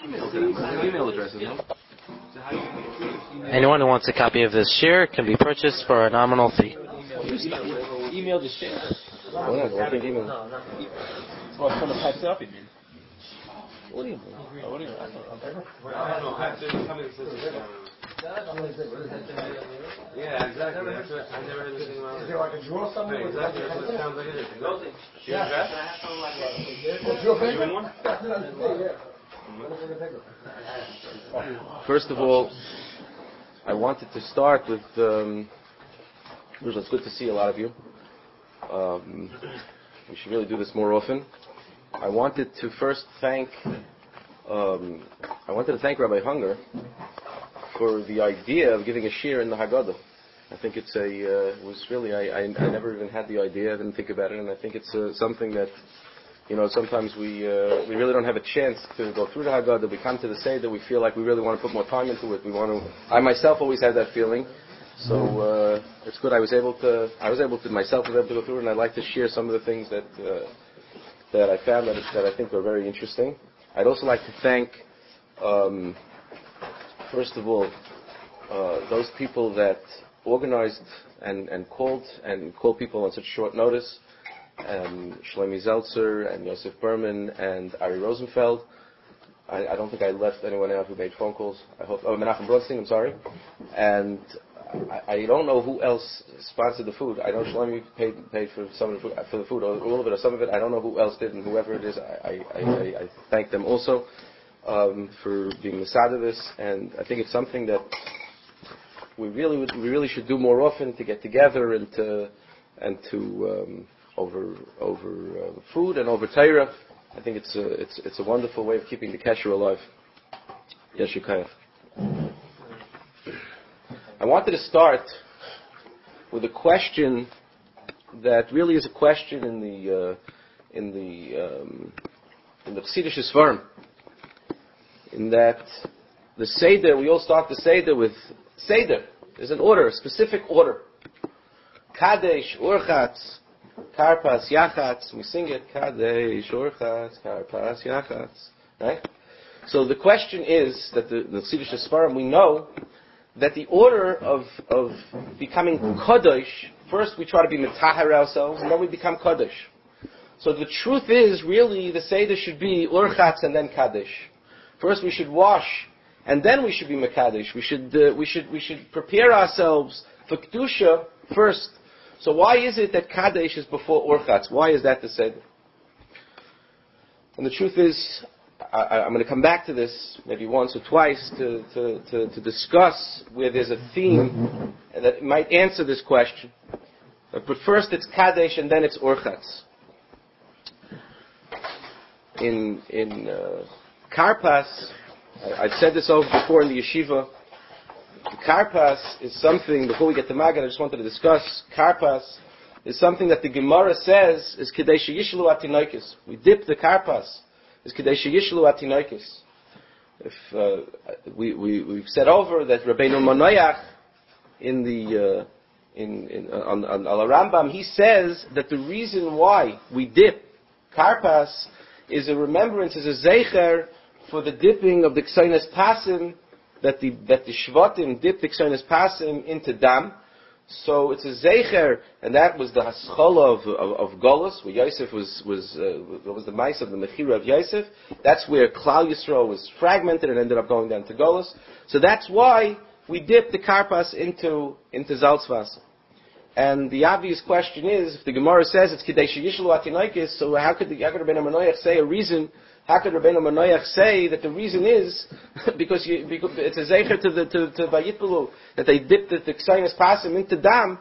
email addresses, no? Anyone who wants a copy of this share can be purchased for a nominal fee. Email the share. Oh, no, I think email. Oh, I'm trying to patch it up, you mean? What do you mean? What do you mean? Yeah, exactly. That's what, I never heard this thing about. Is there like a drawer somewhere? Exactly. That's what it sounds like it is. Do you address? You in one? First of all, I wanted to start with. It's good to see a lot of you. We should really do this more often. I wanted to first thank. I wanted to thank Rabbi Hunger for the idea of giving a shir in the Haggadah. I think it's was really, I never even had the idea, I didn't think about it, and I think it's something that, sometimes we really don't have a chance to go through the Haggadah. We come to the Seder, we feel like we really want to put more time into it. I myself always had that feeling, so it's good I was able to myself go through it, and I'd like to share some of the things that I found that I think are very interesting. I'd also like to thank, first of all, those people that organized and called people on such short notice, Shlomi Zeltzer and Yosef Berman and Ari Rosenfeld. I don't think I left anyone out who made phone calls. I hope. Menachem Bronstein, I'm sorry. And I don't know who else sponsored the food. I know Shlomi paid for some of the food, or all of it or some of it. I don't know who else did, and whoever it is, I thank them also for being the side of this. And I think it's something that we really should do more often, to get together and to over food and over Torah. I think it's a wonderful way of keeping the kasher alive. Yes, Yeshukayach. I wanted to start with a question that really is a question in the Chassidish Sfarim. In that the Seder, we all start the Seder with Seder. There's an order, a specific order. Kadesh, Urchatz, Karpas, Yachatz. We sing it, Kadesh, Urchatz, Karpas, Yachatz. Right? So the question is that the Chassidish Sfarim, we know that the order of becoming Kodesh, first we try to be Metaher ourselves, and then we become Kodesh. So the truth is, really, the Seder should be Urchatz and then Kadesh. First we should wash, and then we should be Mekadesh. We should prepare ourselves for Kedusha first. So why is it that Kadesh is before Urchatz? Why is that the Seder? And the truth is, I'm going to come back to this maybe once or twice to discuss where there's a theme that might answer this question. But first it's Kadesh and then it's Urchatz. In Karpas, I've said this over before in the yeshiva. Karpas is something, before we get to Maggid, I just wanted to discuss. Karpas is something that the Gemara says is Kedei Sheyishlu Atinoikis. We dip the Karpas. Is Kedei Sheyishlu Atinoikis. If we've said over that Rabbeinu Manoach on Al Rambam, he says that the reason why we dip Karpas is a remembrance, is a zeicher for the dipping of the Kseinas Pasim, that the Shvatim dipped the Kseinas Pasim into Dam. So it's a zeicher, and that was the Haschala of Golus, where Yosef was the mice of the Mechira of Yosef. That's where Klal Yisrael was fragmented and ended up going down to Golus. So that's why we dip the Karpas into Zaltzvas. And the obvious question is, if the Gemara says it's Kedei Sheyishlu Atinoikis, so how could Rabbeinu Manoach say a reason? How could Rabbeinu Manoach say that the reason is because it's a zeicher to Vayitpelu that they dipped the Kseinas Pasim into Dam?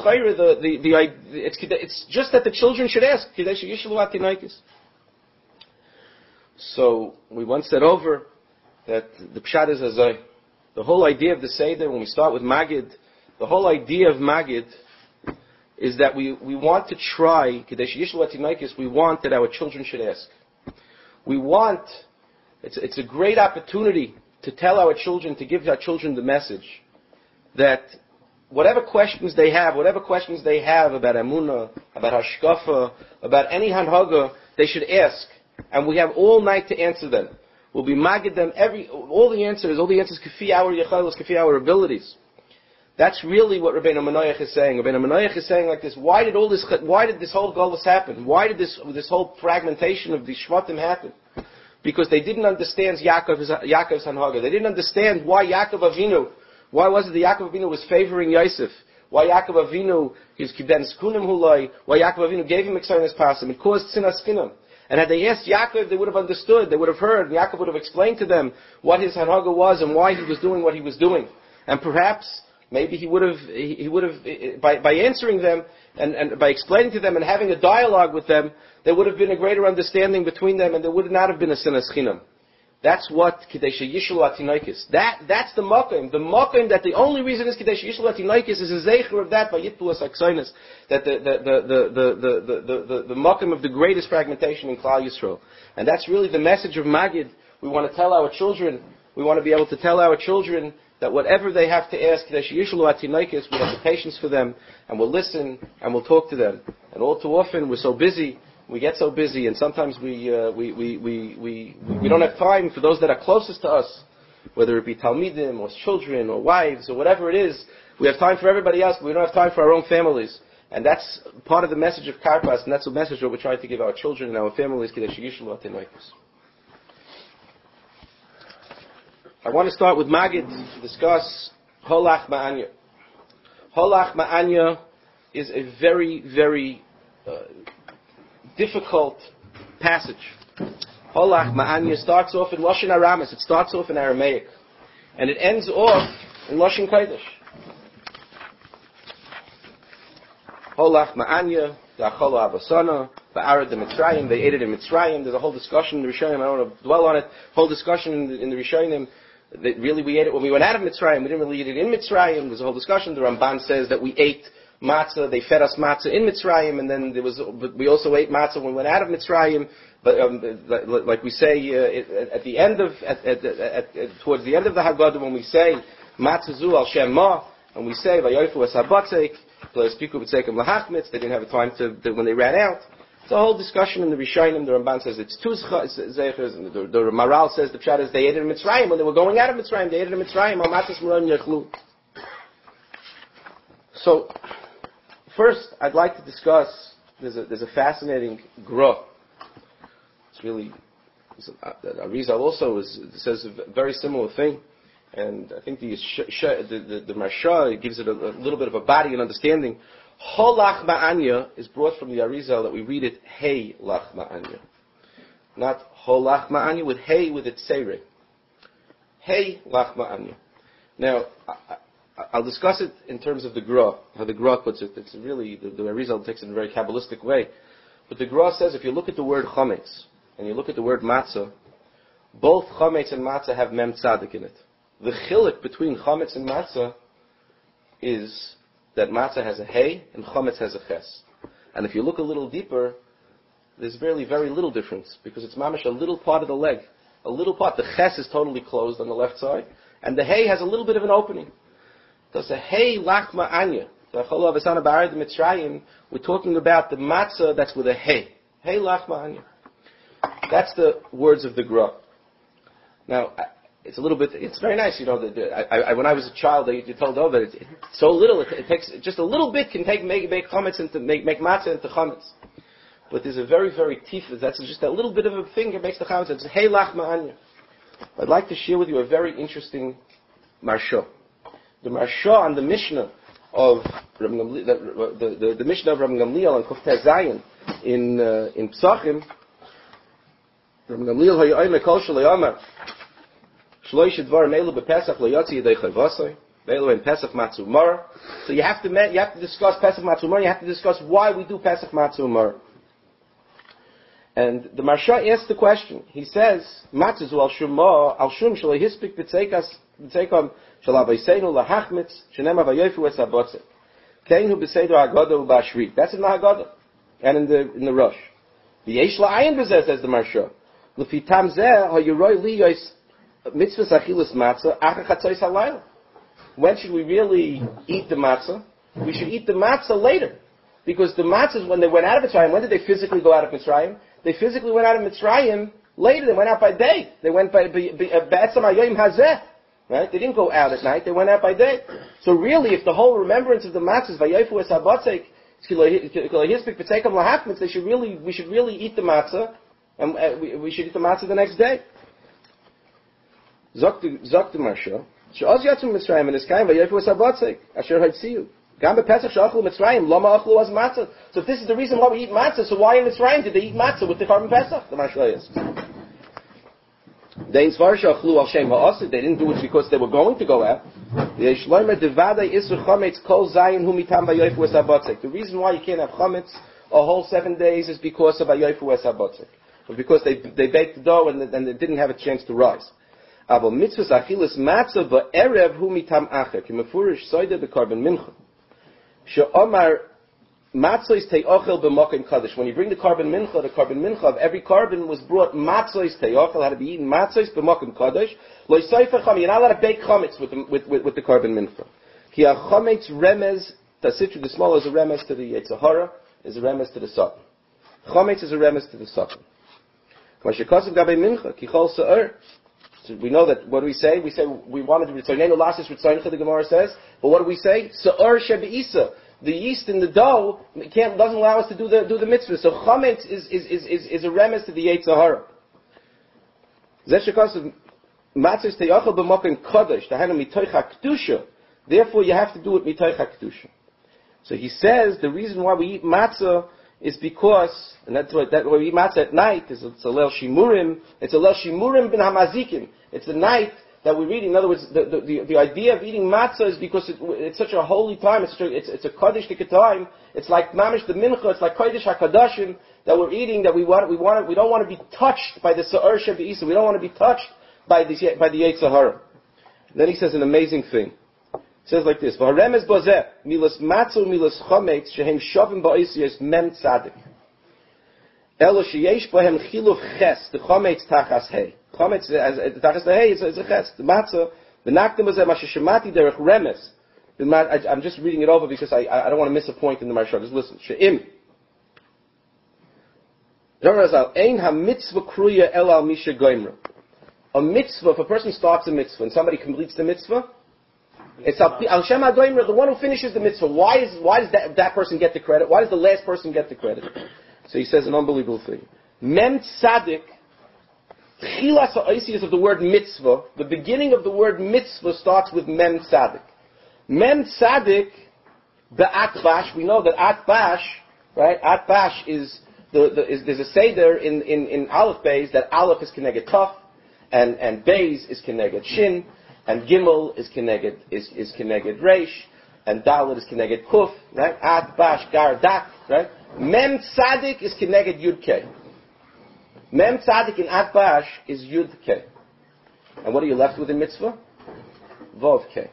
It's just that the children should ask Kedei Sheyishlu Atinoikis. So we once said over that the pshat is azay. The whole idea of the Seder, when we start with Magid, the whole idea of Magid is that we want to try Kedei Sheyishlu Atinoikis. We want that our children should ask. We want, it's a great opportunity to tell our children, to give our children the message that whatever questions they have about Emunah, about Hashkafa, about any Hanhaga, they should ask. And we have all night to answer them. We'll be magid them all the answers kafi our yechalos, kafi our abilities. That's really what Rabbeinu Manoach is saying. Rabbeinu Manoach is saying like this: Why did this whole galus happen? Why did this whole fragmentation of the shvatim happen? Because they didn't understand Yaakov's hanhaga. They didn't understand why why was it that Yaakov Avinu was favoring Yosef? Why Yaakov Avinu, his kibben skunim hulai, why Yaakov Avinu gave him exarnes pasim. It caused sinas kinam. And had they asked Yaakov, they would have understood, they would have heard, and Yaakov would have explained to them what his hanhaga was and why he was doing what he was doing. And perhaps, maybe he would have, by answering them, and by explaining to them and having a dialogue with them, there would have been a greater understanding between them, and there would not have been a sinas chinam. That's what Kedesha Yishlu Atinaikis. That's the makom. The makom that the only reason is Kedesha Yishlu Atinaikis is a zeicher of that by Yitpuas Aksainis. That the makom of the greatest fragmentation in Klal Yisrael. And that's really the message of Magid. We want to tell our children, we want to be able to tell our children that whatever they have to ask, Kedesha Yishlu Atinaikis, we have the patience for them, and we'll listen, and we'll talk to them. And all too often, we're so busy, we get so busy, and sometimes we don't have time for those that are closest to us, whether it be talmidim or children or wives or whatever it is. We have time for everybody else, but we don't have time for our own families. And that's part of the message of Karpas, and that's the message that we're trying to give our children and our families. I want to start with Magid to discuss Holach Ma'anya. Holach Ma'anya is a very, very difficult passage. Holach Ma'anya starts off in Lashon Aramis. It starts off in Aramaic. And it ends off in Lashon Kodesh. Holach Ma'anya, Da'acholo Abasana, Ba'arad the Mitzrayim, they ate it in Mitzrayim. There's a whole discussion in the Rishonim, I don't want to dwell on it, whole discussion in the Rishonim, that really we ate it when we went out of Mitzrayim. We didn't really eat it in Mitzrayim. There's a whole discussion. The Ramban says that we ate matzah, they fed us matzah in Mitzrayim, and then we also ate matzah when we went out of Mitzrayim. But like we say at the end of towards the end of the Haggadah, when we say matzah zu al shem ma, and we say vayofu esabatzek, they didn't have a time to when they ran out. It's a whole discussion in the Rishonim. The Ramban says it's two zeichers, and the Maral says the pshat is they ate it in Mitzrayim when they were going out of Mitzrayim. They ate it in Mitzrayim. Al matzas muram yechlu. So, first, I'd like to discuss. There's a fascinating gra. It's really Arizal also says a very similar thing, and I think the Marsha gives it a little bit of a body and understanding. Holach Ma'anya is brought from the Arizal that we read it Hey Lach Ma'anya, not Holach Ma'anya with Hey with its Seireh. Hey Lach Ma'anya. Now, I'll discuss it in terms of the Gra, how the Gra puts it. It's really, the Arizal takes it in a very Kabbalistic way. But the Gra says, if you look at the word Chametz, and you look at the word Matzah, both Chametz and Matzah have Mem Tzadik in it. The Chilik between Chametz and Matzah is that Matzah has a Hey, and Chametz has a Ches. And if you look a little deeper, there's really very little difference, because it's mamash a little part of the leg. A little part. The Ches is totally closed on the left side, and the Hey has a little bit of an opening. There's a Hey Lach Ma'anya. We're talking about the matzah that's with a Hey. Hey Lach Ma'anya. That's the words of the Gra. Now, it's a little bit, it's very nice, when I was a child, you told over that it's so little, it takes, just a little bit can make chametz into, make matzah into chametz. But there's a very, very tifus, that's just a little bit of a thing that makes the chametz. It's Hey Lach Ma'anya. I'd like to share with you a very interesting Marsha. The Marsha on the Mishnah of Rabbi Gamliel, the Mishnah of Rabbi Gamliel and Koftei Zayin in Psachim. Rabbi Gamliel hayoyme kol shloyamar shloish dvar meilu bepesach loyatzi yedei chayvasai meilu in Pesach Matzumar. So you have to discuss Pesach Matzumar. You have to discuss why we do Pesach Matzumar. And the Marsha asks the question. He says, Matzazu al shum shalei hispik b'tzeikam shalabayseinu lahachmitz shenem avayofu esabotzet keinu b'seider haggadah u'bashri. That's in the Haggadah and in the Rosh. V'yesh la'ayin b'zeh, says the Marsha. L'fi tam zeh ha'yuroi liyos mitzvahs achilas matzah acha chatzois halayla. When should we really eat the matzah? We should eat the matzah later. Because the matzahs, when they went out of Mitzrayim, when did they physically go out of Mitzrayim? They physically went out of Mitzrayim Later, they went out by day. They went by Ba'etzam HaYom Hazeh. Right? They didn't go out at night. They went out by day. So really, if the whole remembrance of the matzah is Vayofu es habatzek, we should really eat the matzah, and we should eat the matzah the next day. Zok the Marsha. She'oz yatzum Mitzrayim and Eskayim Vayofu es habatzek asher haitziu. Gam bePesach she'achlu Mitzrayim lama achlu az matzah. So if this is the reason why we eat matzah, so why in Mitzrayim did they eat matzah with the Korban Pesach? The Marsha is. They didn't do it because they were going to go out. The reason why you can't have chametz a whole 7 days is because of Hayofu es habatzek. Because they baked the dough and they didn't have a chance to rise. Mitzvahs achilas matzah va'erev hu mitam acher. Kimefurish soide bekarban mincha. She'omar matzos te'ochel b'mokim kaddish. When you bring the korban mincha of every korban was brought matzos te'ochel, had to be eaten matzos b'mokim kaddish. Lo yisayfer cham. You're not allowed to bake chametz with the korban mincha. Ki a chametz remez tasitru. The small is a remez to the Yetzer Hara, is a remez to the Satan. Chametz is a remez to the Satan. K'mashikasav gabei mincha ki chol sa'er. So we know that. What do we say? We say we wanted to return. Lasis ritzoncha. The Gemara says, but what do we say? Sa'er shebeisa. The yeast in the dough doesn't allow us to do the mitzvah. So chametz is a remez to the Yetzer Hara. Zeshakasav matzos te'achal b'mokim kodesh tahenu mitoich hakdusha. Therefore, you have to do it mitoich hakdusha. So he says the reason why we eat matzah is because, and that's why we eat matzah at night. It's a leil shimurim. It's a leil shimurim bin hamazikim. It's a night that we're reading. In other words, the idea of eating matzah is because it's such a holy time. It's a kaddish time. It's like mamish the mincha. It's like kaddish hakadashim that we're eating. That we don't want to be touched by the sa'er shebeisa. We don't want to be touched by the Yetzer Hara. Then he says an amazing thing. He says like this: V'haremez bozeh milas matzah milas chametz shehem shavim ba'isiyos mem tzadik. Elo sheyesh bohem chiluf ches the chametz tachas hay. Chametz tachas the hay is a ches. The matzah the nakdem bozeh mashashemati derech remes. I'm just reading it over because I don't want to miss a point in the Marsha. Just listen. She'im. Ein ha mitzvah kruya el al misha goimra. A mitzvah, if a person starts a mitzvah and somebody completes the mitzvah, it's al shem hagoimra, the one who finishes the mitzvah. Why does that person get the credit? Why does the last person get the credit? So he says an unbelievable thing. Mem tzadik, chilas ha'oisius of the word mitzvah, the beginning of the word mitzvah starts with mem tzadik. Mem tzadik, be'at we know that at bash, right? At bash is there's a seder in Aleph Beis that Aleph is connected Taf, and Beis is connected Shin, and Gimel is connected Reish, and Dalet is connected Kuf, right? At bash gar dak, right? Mem tzadik is connected Yud Kei. Mem tzadik in at bash is Yud Kei. And what are you left with in mitzvah? Vav Kei.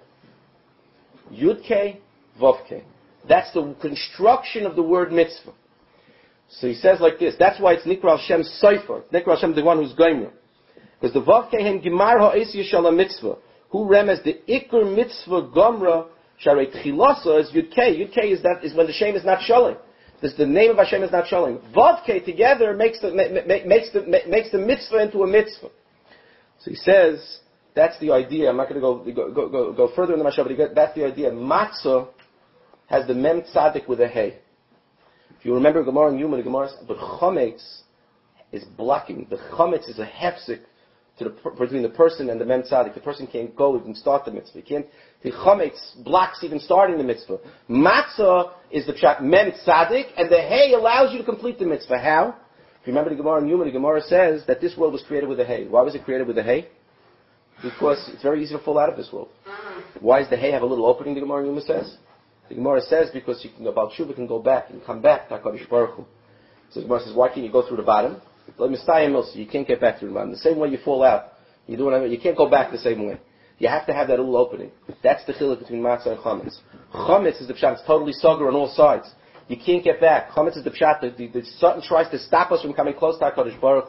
Yud Kei, Vav Kei. That's the construction of the word mitzvah. So he says like this. That's why it's Nikra Hashem Sofer. Nikra Hashem, the one who's Gomer. Because the Vav Kei hem Gemar ha'esi shel mitzvah. Who remes the Iker mitzvah Gomra sharei tchilasa is Yud Kei. Yud Kei is when the Shem is not showing. The name of Hashem is not showing. Vav Kei together makes the mitzvah into a mitzvah. So he says that's the idea. I'm not going to go further in the Mashal, but that's the idea. Matzah has the mem tzadik with a hey. If you remember Gemara and Yuma, the Gemara says, but chametz is blocking. The chametz is a hefsek between the person and the mem tzadik. The person can't go and start the mitzvah. The chametz blocks even starting the mitzvah. Matzah is the pshat mem tzadik, and the hay allows you to complete the mitzvah. How? If you remember the Gemara and Yuma, the Gemara says that this world was created with a hay. Why was it created with a hay? Because it's very easy to fall out of this world. Why does the hay have a little opening, the Gemara and Yuma says? The Gemara says because Baal Tshuva can go back and come back to HaKadosh Baruch Hu. So the Gemara says, why can't you go through the bottom? You can't get back through the bottom. The same way you fall out, you can't go back the same way. You have to have that little opening. That's the chiluk between matzah and chametz. Chametz is the pshat. It's totally soger on all sides. You can't get back. Chametz is the pshat. The Satan tries to stop us from coming close to HaKadosh Baruch Hu.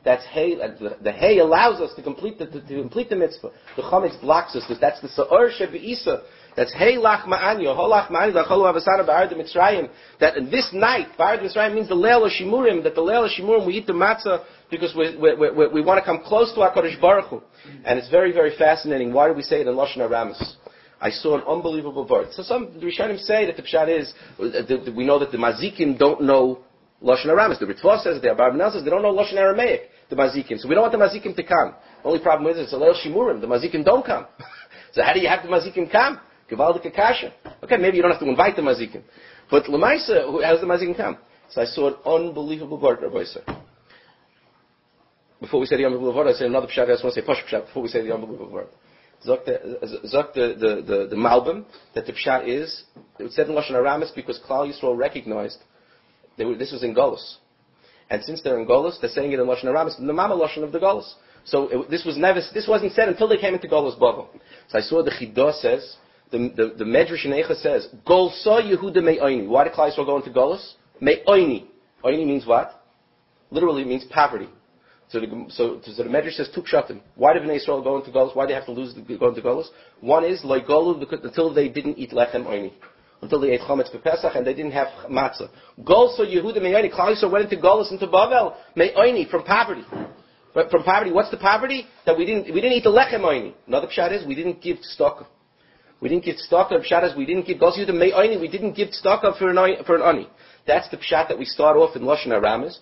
That's hay. The hay allows us to complete the mitzvah. The chametz blocks us. That's the sa'or shebeisa. That's hey lach ma'anyo, holach ma'anyo, lacholu avasana ba'arad Mitzrayim. That in this night, ba'arad Mitzrayim means the leil shimurim. That the leil shimurim we eat the matzah because we want to come close to HaKadosh Baruch Hu. And it's very, very fascinating. Why do we say it in Lashon HaRamas? I saw an unbelievable word. So some the Rishonim say that the pshat is we know that the Mazikim don't know Lashon HaRamas. The Ritva says the Abarbanel says they don't know Lashon Aramaic. The Mazikim. So we don't want the Mazikim to come. The only problem is it's a leil shimurim. The Mazikim don't come. So how do you have the Mazikim come? Gewaldige kasha. Okay, maybe you don't have to invite the mazikim. But Lamaisa, how does the mazikim come? So I saw an unbelievable word, Rabbi Sir. Before we say the unbelievable word, I say another pshat. I just want to say posh pshat before we say the unbelievable word. Zok the Malbim that the pshat is, it was said in Lashon HaRamas because Klal Yisrael recognized this was in Golus. And since they're in Golus, they're saying it in Lashon HaRamas, the Mama Lashon of the Golus. So this wasn't said until they came into Golus Bavel. So I saw the Chidah says, the Medrash in Eicha says, Gol sa Yehuda me'oini. Why did Klal Yisrael go into Golus? Me'oini. Oini means what? Literally it means poverty. So the Medrash says two pshatim. Why did Bnei Yisrael go into Golus? Why did they have to go into Golus? One is loy golu until they didn't eat lechem oini, until they ate chametz b'Pesach and they didn't have matzah. Gol sa Yehuda me'oini. Klal Yisrael went into Golus into Bavel me'oini from poverty. But from poverty, what's the poverty? That we didn't eat the lechem oini. Another pshat is we didn't give tzedakah. We didn't give tzedakah of pshat we didn't give Gol sa Yehuda me'oini. We didn't give tzedakah for an ani. That's the pshat that we start off in Lashon HaRamas.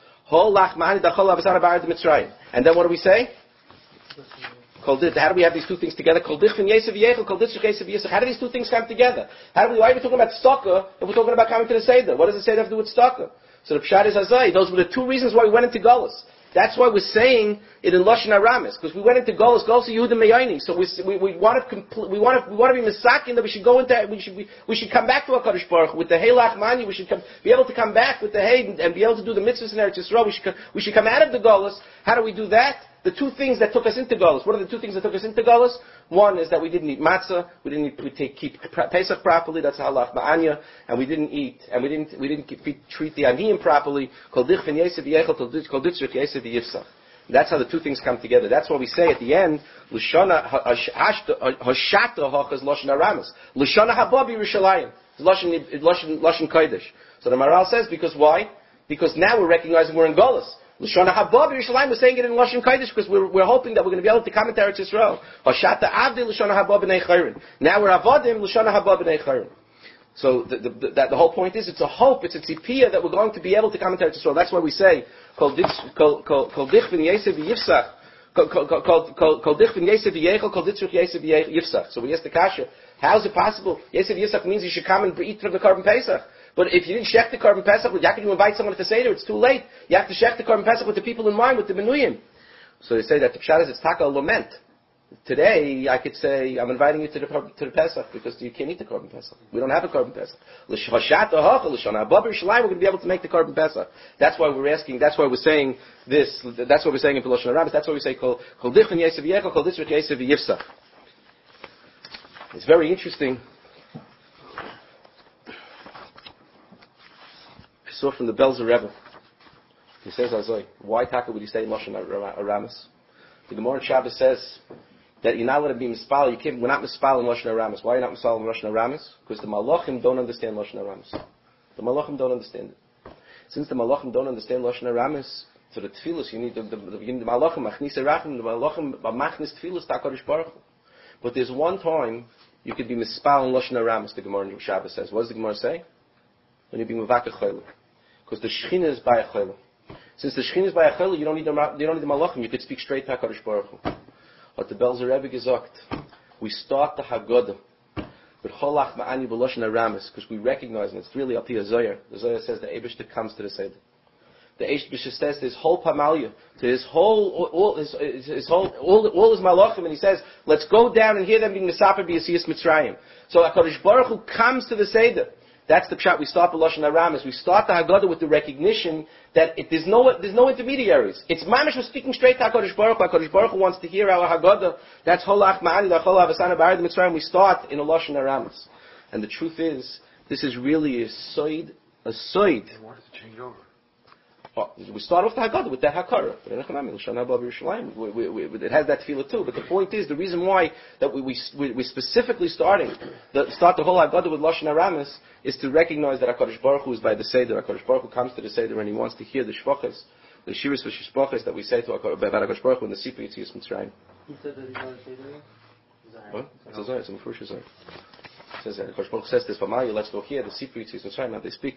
And then what do we say? How do we have these two things together? How do these two things come together? Why are we talking about tzedakah if we're talking about coming to the Seder? What does the Seder have to do with tzedakah? So the pshat is Hazai. Those were the two reasons why we went into Golus. That's why we're saying it in Lashon HaRamas, because we went into Golus Yehuda Meyayni. So we want to be misakin that we should go into, we should come back to HaKadosh Baruch Hu with the Hey Lachmani. We should be able to come back with the Hey and be able to do the mitzvahs in Eretz Yisrael. We should come out of the Golus. How do we do that? The two things that took us into Golus. What are the two things that took us into Golus? One is that we didn't eat matzah, we didn't keep Pesach properly. That's halach ma'anya, and we didn't treat the aniyim properly. That's how the two things come together. That's why we say at the end, L'shana hashata hachas Lashon HaRamas, L'shana haba b'Yerushalayim, Lashon Kodesh. So the Maral says because why? Because now we're recognizing we're in Golus. L'shana haba b'Yerushalayim, we're saying it in Lashon Kodesh because we're hoping that we're going to be able to come into Eretz Yisrael. Hashata avdi L'shana haba b'nei chayrin. Now we're avodim L'shana haba b'nei chayrin. So the whole point is, it's a hope, it's a tzipiyah that we're going to be able to come into Eretz Yisrael. That's why we say, Kol dich v'n yesef v'yifsach, Kol dich v'n yesef v'yechel, Kol ditzruch yesef v'yifsach. So we ask the kasha, how is it possible? Yesef v'yifsach means you should come and eat from the Korban Pesach. But if you didn't shech the Korban Pesach, how can you invite someone to Seder? It's too late. You have to shech the Korban Pesach with the people in mind, with the menuyim. So they say that the pshat is it's taka lament. Today, I could say, I'm inviting you to the Pesach because you can't eat the Korban Pesach. We don't have a Korban Pesach. We're going to be able to make the Korban Pesach. That's why we're asking, that's why we're saying this, that's what we're saying in Lashon HaRamas. That's why we say, it's very interesting. I saw from the Belzer Rebbe. He says, why taka would you say in Lashon HaRamas? The Gemara in Shabbos says, that you're not allowed to be mispal. We're not mispal in Lashon HaRamas. Why are you not mispal in Lashon HaRamas? Because the Malachim don't understand Lashon HaRamas. The Malachim don't understand it. Since the Malachim don't understand Lashon HaRamas, for the tefillos you need the Malachim machnis erachim. The Malachim machnis tefillos ta'Kadosh Baruch Hu. But there's one time you could be mispal in Lashon HaRamas. The Gemara in Shabbos says. What does the Gemara say? When you be mevakeh chayla, because the Shechina is by a chayla. Since the Shechina is by a chayla, you don't need the Malachim. You could speak straight ta'Kadosh Baruch Hu. But the Belzer Rebbe gesagt, we start the Haggadah with Cholach Ma'ani B'Lashon HaRamas because we recognize, and it's really up to the Zohar. The Zohar says the Eibishter comes to the Seder. The Eibishter says to his whole Pamalia, to his whole, all his Malachim, and he says, let's go down and hear them being Mesaper B'Yasiyas Mitzrayim. So HaKadosh Baruch Hu comes to the Seder. That's the pshat. We start with Lashon HaRamas. We start the Haggadah with the recognition that there's no intermediaries. It's mamish we're speaking straight to HaKadosh Baruch Hu. HaKadosh Baruch Hu wants to hear our Haggadah. That's Holach Ma'ani L'Chol Havasana B'Arad Mitzrayim. We start in a Lashon HaRamas. And the truth is, this is really a soid. They wanted to change over. We start off the Haggadah with that Hakara. It has that tefillah too. But the point is, the reason why that we specifically start the whole Haggadah with Lashon Aramis is to recognize that HaKadosh Baruch Hu is by the Seder. HaKadosh Baruch Hu comes to the Seder and he wants to hear the shvachas, the shiras v'shvachas that we say to about HaKadosh Baruch Hu in the Sipur Yitzias Mitzrayim. He said that he's going to say to me? What? It's a Zohar. It's a Mefurish Zohar. It says that HaKadosh Baruch Hu says this, V'mayu, let's go here, the Sipur Yitzias Mitzrayim, how they speak.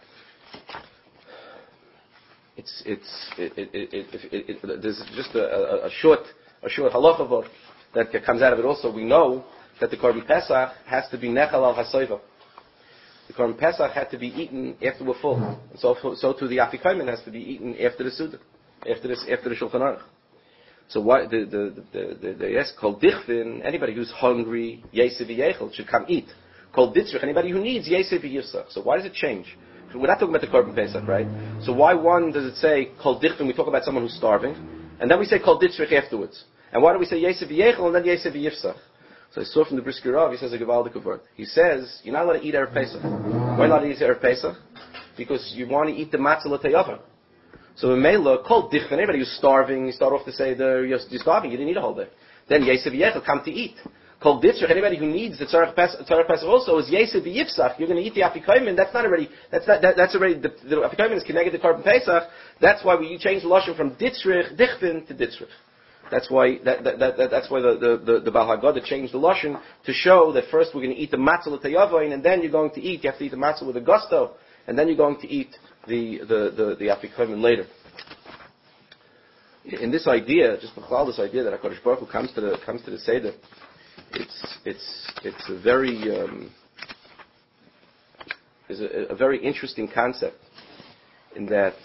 There's just a short halacha vort that comes out of it also. We know that the Korban Pesach has to be nechal al hasoiva. The Korban Pesach had to be eaten after we're full. And so too the Afikomen has to be eaten after the Suda, after the Shulchan Aruch. So why the yes, Kol Dichvin, anybody who's hungry, Yesef Yechel, should come eat. Kol Ditzrich, anybody who needs, Yesef Yifsach. So why does it change? We're not talking about the Korban Pesach, right? So why one does it say Kol Dichvin? We talk about someone who's starving, and then we say Kol Ditzrich afterwards. And why do we say Yesef Yechel and then Yesef Yifsach? So I saw from the Brisker Rav, he says a Gevaldik word. He says, you're not allowed to eat Erev Pesach. Why not eat Erev Pesach? Because you want to eat the matzah l'teyava. So in Mela, Kol Dichvin, anybody who's starving, you start off to say you're starving, you didn't eat a whole day. Then Yesef Yechel, come to eat. Kol Ditzrich, anybody who needs the Tzarech Pesach also is Yesef Yifsach. You're going to eat the Afikomen. That's already the Afikomen is connected to Korban Pesach. That's why we change the lashon from Dichvin to Ditzrich. That's why that's why the Baal Haggadah changed the lashon to show that first we're going to eat the matzah l'teyavoin, and then you're going to eat. You have to eat the matzah with a gusto, and then you're going to eat the Afikomen later. In this idea, just b'chlal, this idea that HaKadosh Baruch Hu comes to the Seder, it's a very is a very interesting concept in that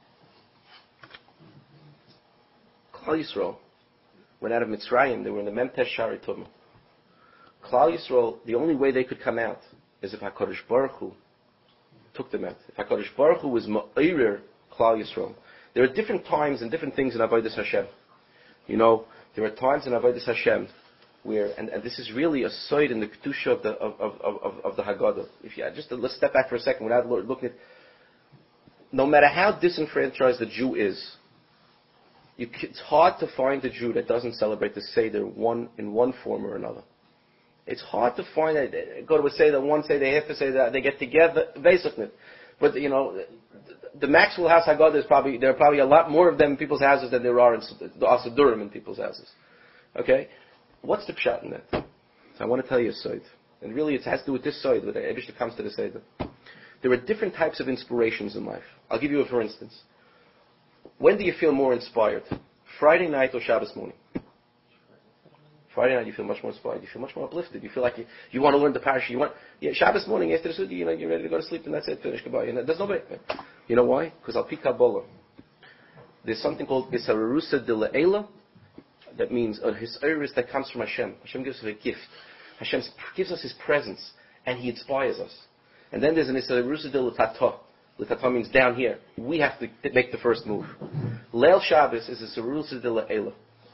Klal Yisrael went out of Mitzrayim. They were in the Memtesh Shari Tumah. Klal Yisrael, the only way they could come out is if HaKadosh Baruch Hu took them out. If HaKadosh Baruch Hu was Ma'ir Klal Yisrael. There are different times and different things in Avodas Hashem. You know, there are times in Avodas Hashem where, and this is really a side in the kedusha of the Haggadah. Let's step back for a second without looking at. No matter how disenfranchised the Jew is, it's hard to find a Jew that doesn't celebrate the Seder in one form or another. It's hard to find that go to a Seder, one Seder, they have to say that they get together, basically. But you know, the Maxwell House Haggadah there are probably a lot more of them in people's houses than there are in the Asadurim in people's houses. Okay, what's the pshat in that? So I want to tell you a side, and really it has to do with this side, when the Eibishter comes to the Seder. There are different types of inspirations in life. I'll give you a for instance. When do you feel more inspired? Friday night or Shabbos morning? Friday night you feel much more inspired. You feel much more uplifted. You feel like you want to learn the parasha. Shabbos morning after the Sugi, you're ready to go to sleep and that's it. Finish, goodbye. There's no way. You know why? Because al pi Kabbalah, there's something called Isarusa de Le'ela. That means a Hisayrus that comes from Hashem. Hashem gives us a gift. Hashem gives us His presence and He inspires us. And then there's an Isarusa de L'Tata. L'Tata means down here. We have to make the first move. Leil Shabbos is a Isarusa de Le'ela.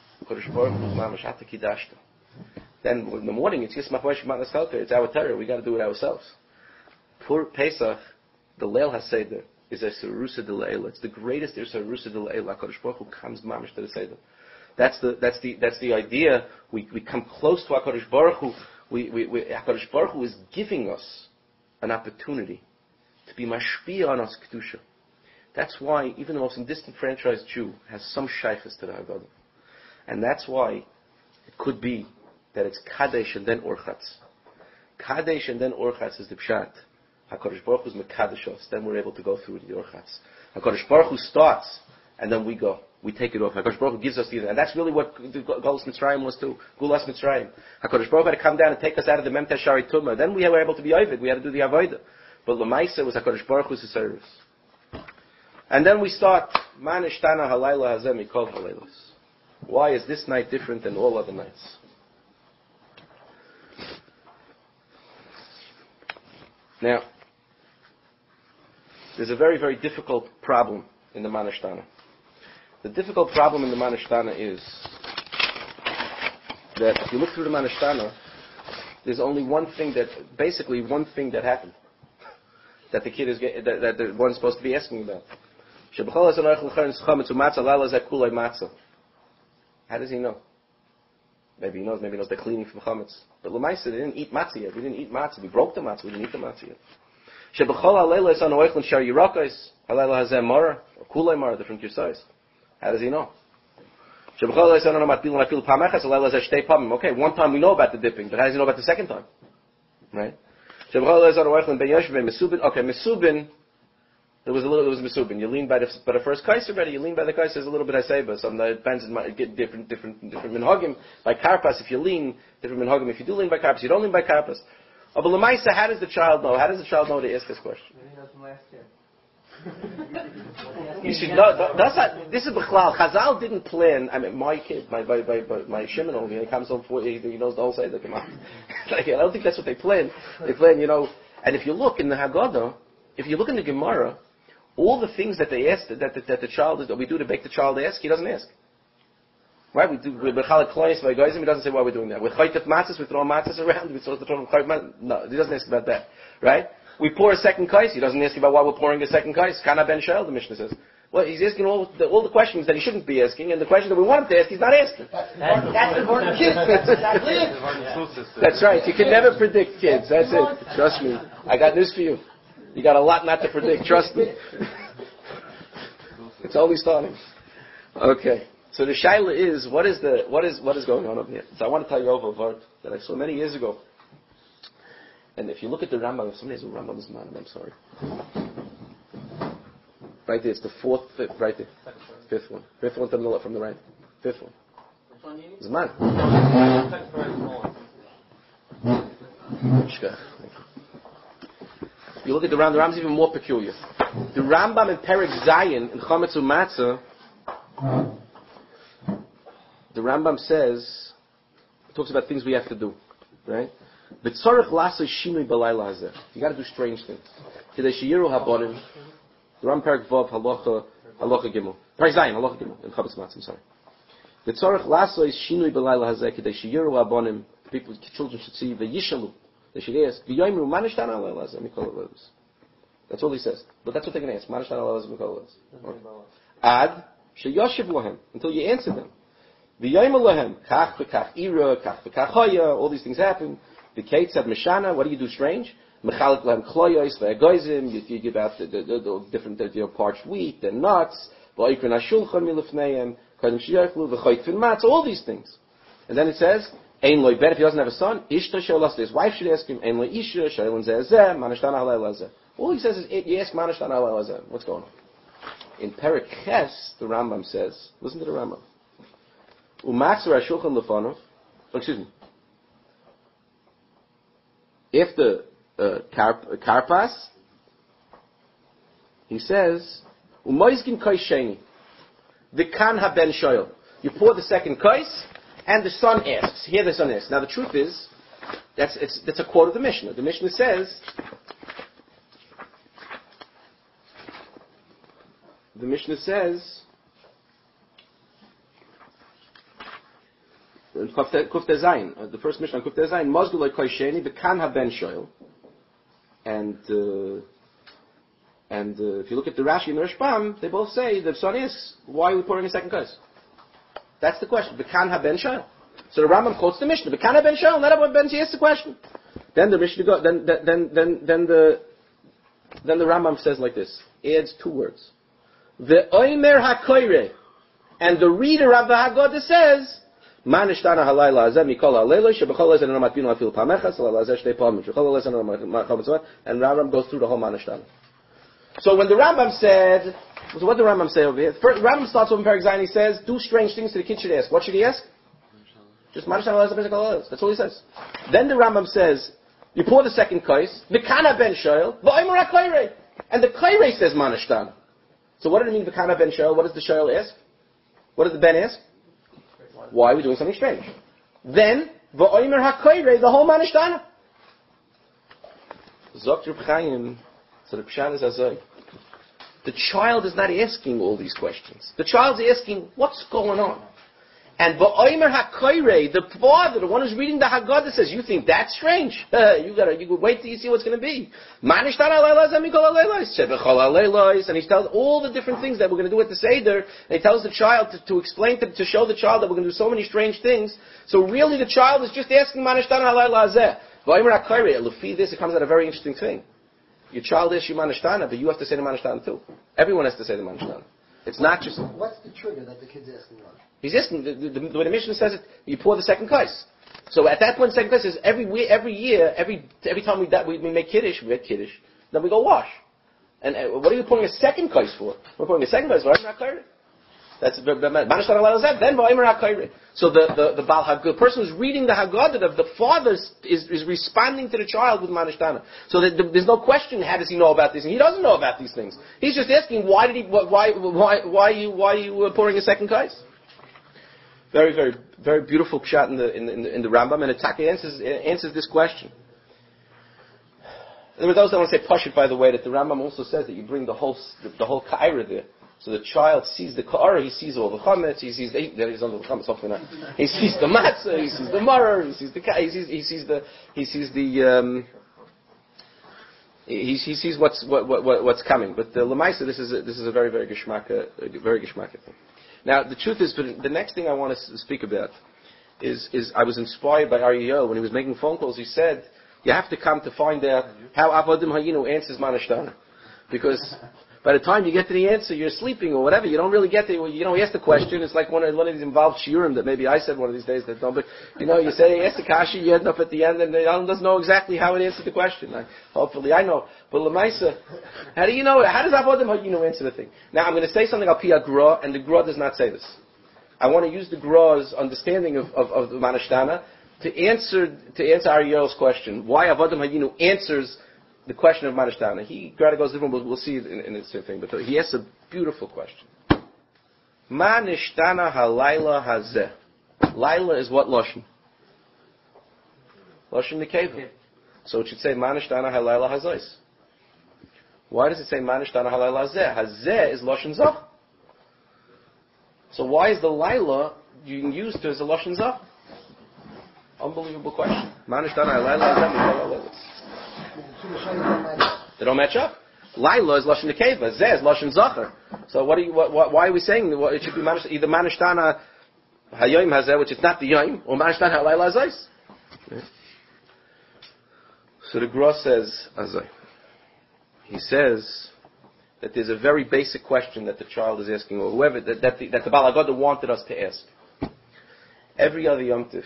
Then in the morning it's Yismach Moshe Matnas Chalker. It's our terror. We got to do it ourselves. For Pesach, the Leil HaSeder is a Sarusa de Le'ela. It's the greatest Sarusa de Le'ela. HaKadosh Baruch Hu comes mamish to the Seder. That's the idea. We come close to HaKadosh Baruch Hu. HaKadosh Baruch Hu is giving us an opportunity to be mashpia on us kedusha. That's why even the most disenfranchised Jew has some shaykhs to the Haggadah. And that's why it could be that it's Kadesh and then Orchatz. Kadesh and then Orchatz is the Pshat. HaKadosh Baruch Hu is Mekadesh us. Then we're able to go through the Orchatz. HaKadosh Baruch Hu starts, and then we go. We take it off. HaKadosh Baruch Hu gives us the... And that's really what the Gulas Mitzrayim was too. Gulas Mitzrayim. HaKadosh Baruch Hu had to come down and take us out of the Memtesh Shari Tumah. Then we were able to be Ovid. We had to do the Avodah. But Lamaisa was HaKadosh Baruch Hu's service. And then we start, Manishtana Halayla Hazem Mikol Halaylas. Why is this night different than all other nights? Now, there's a very, very difficult problem in the Manishtana. The difficult problem in the Manishtana is that if you look through the Manishtana, there's only one thing that happened that the kid is that the one's supposed to be asking about. How does he know? Maybe he knows they're cleaning from chametz. But l'maisa, they didn't eat matzah yet. We didn't eat matzah. We broke the matzah. We didn't eat the matzah yet. Or kulay mara, different kirsais. How does he know? Okay, one time we know about the dipping, but how does he know about the second time? Right? Okay, mesubin. There was mesubin. You lean by the first kais already. You lean by the kais. There's a little bit I say, but some depends. Get different minhagim by karpas. If you lean, different minhagim. If you do lean by karpas, you don't lean by karpas. But l'maisa, how does the child know? How does the child know to ask this question? You should know. This is b'chlal. Chazal didn't plan. I mean, my kid, my Shimon over here, he comes home for he knows the whole Seder. Come on. Like, I don't think that's what they plan. They plan, And if you look in the Haggadah, if you look in the Gemara, all the things that they ask that the child we do to make the child ask, he doesn't ask. Right? We're b'chalak klonis by goyim. He doesn't say why we're doing that. We're chaytet matzahs. We throw matzahs around. We're supposed to throw matzahs. No, he doesn't ask about that. Right? We pour a second kais. He doesn't ask about why we're pouring a second kais. Kana ben shael, the Mishnah says. Well, he's asking all the questions that he shouldn't be asking, and the questions that we want him to ask, he's not asking. That's important kids. That's right. You can never predict kids. That's it. Trust me. I got news for you. You got a lot not to predict. Trust me. It's only starting. Okay. So the shaila is what is going on over here? So I want to tell you over a word that I saw many years ago. And if you look at the Rambam, if somebody has a Rambam is man, I'm sorry. Right there, it's the fifth, right there. Fifth one from the right. Fifth one. Zman. You look at the Rambam. The Rambam's even more peculiar. The Rambam in Perek Zayin in Chametz U'Matzah, the Rambam talks about things we have to do, right? You got to do strange things. The Rambam Perek Vav Halacha Gimel. Perek Zayin Halacha Gimel in Chametz U'Matzah. I'm sorry. The tzorich laso is shinui b'layla hazeh kedei sheyiru habonim. People, children should see the yishalu. They should ask v'yoyimru manishtan alayla hazeh mikol alaylas. That's all he says. But that's what they're going to ask. Manishtan alayla hazeh mikol alaylas. Ad sheyoshiv lohem until you answer them. V'yoyim lohem kach v'kach ira kach v'kach hoya. All these things happen. The Kate said Mishana. What do you do strange? Mechalik lohem kloyos v'egoizim. You give out the different parched wheat and nuts. V'oikrin hashulchan milufneim. All these things. And then it says, Ein loy ben, if he doesn't have a son, Ishta she'olas, his wife should ask him, Ein loy isha, she'elon zeh, manashtan halay lazeh. All he says is, you ask manashtan halay lazeh. What's going on? In Perek Ches, the Rambam says, listen to the Rambam. U'matzar ha'shulchan lefanov, after karpas, he says, U'moizgin kai sheni. The kan haben shoyl. You pour the second kais, and the son asks. Here the son asks. Now the truth is, that's a quote of the Mishnah. The Mishnah says, Kufte Zayin, the first Mishnah on Kufte Zayin, Mozguloi Koi Sheni, the kan haben shoyl. And if you look at the Rashi and the Rashbam, they both say, the son asks, why are we pouring a second kais? That's the question. V'kan haben shoyl. So the Rambam quotes the Mishnah. V'kan haben shoyl. Not about Ben. She asks the question. Then the Mishnah then the Rambam says like this. Adds two words. Ve'omer hakoyre. And the reader of the Haggadah says, Ma nishtana halayla hazeh mikol halayla shebechol lezen eno matbinu afil pamechas halayla shtei pamim shebechol lezen eno matbinu. And Rambam goes through the whole Ma nishtana. So when the Rambam said, so what did the Rambam say over here? First, Rambam starts with Perek Zayin. He says, do strange things that the kid should ask. What should he ask? Just Manashtan Allah. That's all he says. Then the Rambam says, you pour the second kais, V'kana ben shoyl, V'omer ha'koyrei. And the koyrei says Manashtan. So what did it mean V'kana ben shoyl? What does the shoyl ask? What does the ben ask? Why are we doing something strange? Then, V'omer ha'koyrei, the whole Manashtan. Zok Reb Chaim. So the pshat is azay. The child is not asking all these questions. The child's asking, what's going on? And Ba'omer HaKoirei, the father, the one who's reading the Haggadah, says, you think that's strange? You wait till you see what's going to be. And he tells all the different things that we're going to do at the Seder. And he tells the child to explain, to show the child that we're going to do so many strange things. So really the child is just asking, Manishtana Halayla Hazeh. Ba'omer HaKoirei, Lefi this, it comes out a very interesting thing. Your child asks you Manishtana, but you have to say the Manishtana too. Everyone has to say the Manishtana. It's not just... What's the trigger that the kid's asking about? He's asking, the way the Mishnah says it, you pour the second kais. So at that point, the second kais is every year, every time we make Kiddush, then we go wash. And what are you pouring a second kais for? We're pouring a second kais for V'aymer HaKoirei. That's then V'aymer HaKoirei. So the person who's reading the Haggadah, the father is responding to the child with Manishtana. So there's no question, how does he know about this? And he doesn't know about these things. He's just asking, why are you pouring a second kais? Very, very, very beautiful pshat in the Rambam, and Ataka answers this question. There were those that want to say pashut, by the way, that the Rambam also says that you bring the whole ka'ira there, so the child sees the ka'ira, he sees all the chametz, he sees the chametz, hopefully not. He sees the matzah, he sees the maror, he sees what's coming. But the lemaisa, this is a very, very geschmacka thing. Now, the truth is, the next thing I want to speak about is I was inspired by Ariel when he was making phone calls. He said, you have to come to find out how Avodim Hayinu answers Manishtana. Because by the time you get to the answer, you're sleeping or whatever. You don't really get there. You ask the question. It's like one of these involved shiurim that maybe I said one of these days that don't. But you say ask the kasha, you end up at the end, and they doesn't know exactly how it answers the question. Hopefully, I know. But lemaisa, how do you know? How does Avodim Hayinu answer the thing? Now, I'm going to say something al pi Gra, and the Gra does not say this. I want to use the Gra's understanding of the Manishtana to answer Ariel's question. Why Avodim Hayinu answers the question of Manishtana. He goes different, we'll see it in the same thing, but he asks a beautiful question. Manishtana halayla hazeh. Laila is what Lashon? Lashon Nekeva. So it should say Manishtana halayla hazais. Why does it say Manishtana halayla hazeh? Hazeh is Lashon Zach. So why is the Laila being used as a Lashon Zach? Unbelievable question. Manishtana halayla hazeh. They don't match up. Laila is Lashon Nekeva. Zeh is Lashon Zachar. So why are we saying that it should be either Manishtana Hayoim Hazeh, which is not the Yom, or Manishtana Halayla Hazais? Yeah. So the Gra says, Azai. He says that there's a very basic question that the child is asking, or whoever, that the Baal HaGadah wanted us to ask. Every other Yom Tif,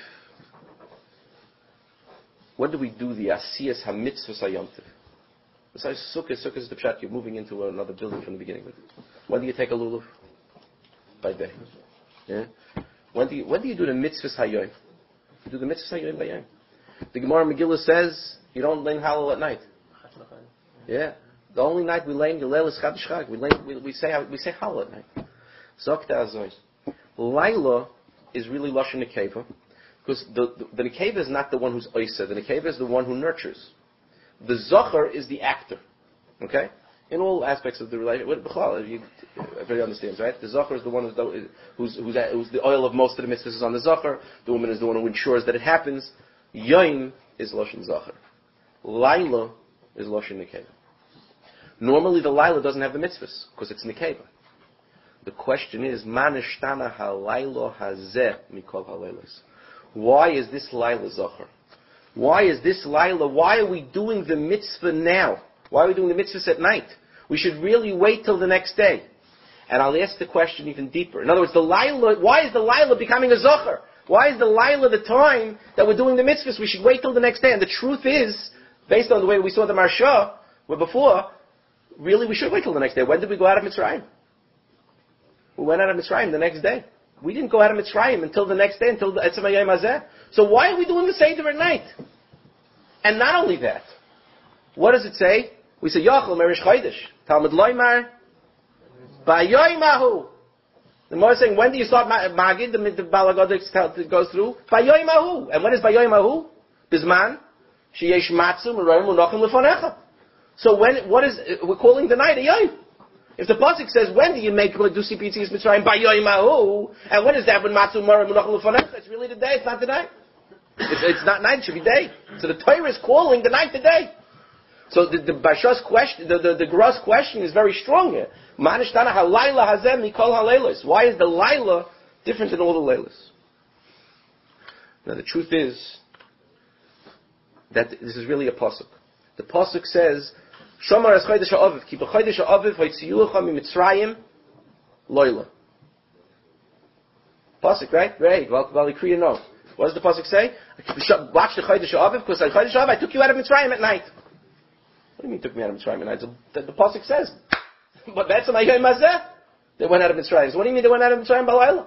when do we do the Asiyas HaMitzvahs HaYom Tif? Besides Sukkah is the pshat, you're moving into another building from the beginning. When do you take a lulav? By day. Yeah? When do you do the mitzvahs hayom? You do the mitzvahs hayom by yom. The Gemara Megillah says you don't lay halal at night. Yeah. The only night we lay Yilel is Chadash Chag. We say halal at night. Zokta Azois. Laila is really Lashon Nekeva, because the Nekeva is not the one who's Oisa. The Nekeva is the one who nurtures. The Zohar is the actor, okay? In all aspects of the relationship, everybody understands, right? The Zohar is the one who's the oil of most of the mitzvahs is on the Zohar. The woman is the one who ensures that it happens. Yoim is Lashon Zohar. Laila is Lashon Nekeva. Normally the Laila doesn't have the mitzvahs, because it's Nekeva. The question is, Manishtana halaylo hazeh mikol halaylos. Why is this Laila Zohar? Why is this Laila? Why are we doing the mitzvah now? Why are we doing the mitzvahs at night? We should really wait till the next day. And I'll ask the question even deeper. In other words, why is the Laila becoming a Zohar? Why is the Laila the time that we're doing the mitzvahs? We should wait till the next day. And the truth is, based on the way we saw the Marsha, where before, really we should wait till the next day. When did we go out of Mitzrayim? We went out of Mitzrayim the next day. We didn't go out of Mitzrayim until the next day, until the Etzem Hayom Hazeh. So why are we doing the Seder at night? And not only that, what does it say? We say, Yochel Merish Chodesh. Talmud Loimar. Bayoim Ahu. The Gemara is saying, when do you start Magid? The Baal HaGadah goes through. Bayoim Ahu. And when is Bayoim Ahu? Bizman. Sheyesh Matzu Merayim Unochim Lefonecha. So we're calling the night a Yom. If the pasuk says, when do you make Dusi Pitzis Mitzrayim? By Yoim Hahu. And when is that? When Matzu Mara Munach Lufanecha? It's really the day, it's not the night. It's not night, it should be day. So the Torah is calling the night the day. So the Basha's question, the Gra's question is very strong here. Manishtana halayla hazem mikol halaylos. Why is the Laila different than all the Laylas? Now the truth is that this is really a pasuk. The pasuk says, "Shomar es chodesh ha'aviv, ki b'chodesh ha'aviv hoytziucha miMitzrayim loyla." Pasuk, right? Right. Valikriya no. What does the pasuk say? Watch the chodesh ha'aviv, because the chodesh ha'aviv I took you out of Mitzrayim at night. What do you mean took me out of Mitzrayim at night? The pasuk says, but that's my yom hazeh. They went out of Mitzrayim. So what do you mean they went out of Mitzrayim b'layla?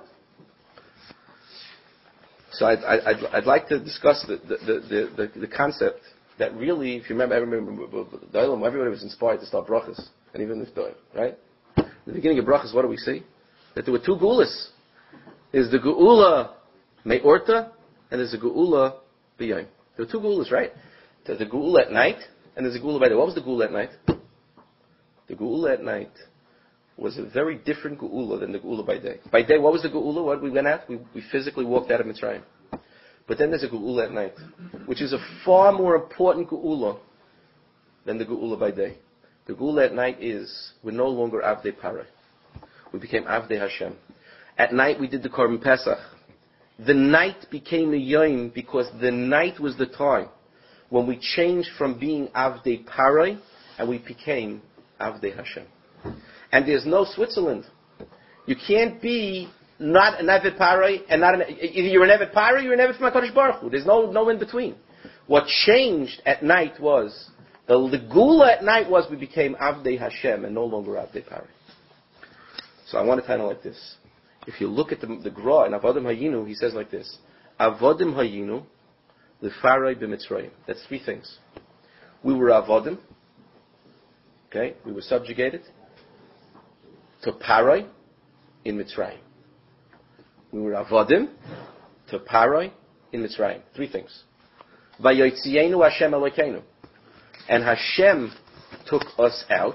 So I'd like to discuss the concept that really, if you remember, everybody was inspired to start brachas, and even this time, right? In the beginning of brachas, what do we see? That there were two gulas. There's the geula me'orta, and there's the geula b'yom. There were two gulas, right? There's the geula at night, and there's the geula by day. What was the geula at night? The geula at night was a very different geula than the geula by day. By day, what was the geula? What we went at? We physically walked out of Mitzrayim. But then there's a geula at night, which is a far more important geula than the geula by day. The geula at night is, we're no longer Avdei Parai. We became Avdei Hashem. At night we did the Korban Pesach. The night became a Yom because the night was the time when we changed from being Avdei Parai and we became Avdei Hashem. And there's no Switzerland. You can't be not an Eved Parai and not either you're an Eved Parai or you're an Eved from HaKadosh Baruch Hu. There's no in between. What changed at night was, the Gula at night was we became Avdei Hashem and no longer Avdei Parai. So I want to title like this. If you look at the Gra in Avodim Hayinu, he says like this: Avodim Hayinu, the Farai b'Mitzrayim. That's three things. We were Avodim. Okay, we were subjugated to Parai in Mitzrayim. We were Avodim to Parai in Mitzrayim. Three things. Vayotzienu Hashem Elokeinu, and Hashem took us out.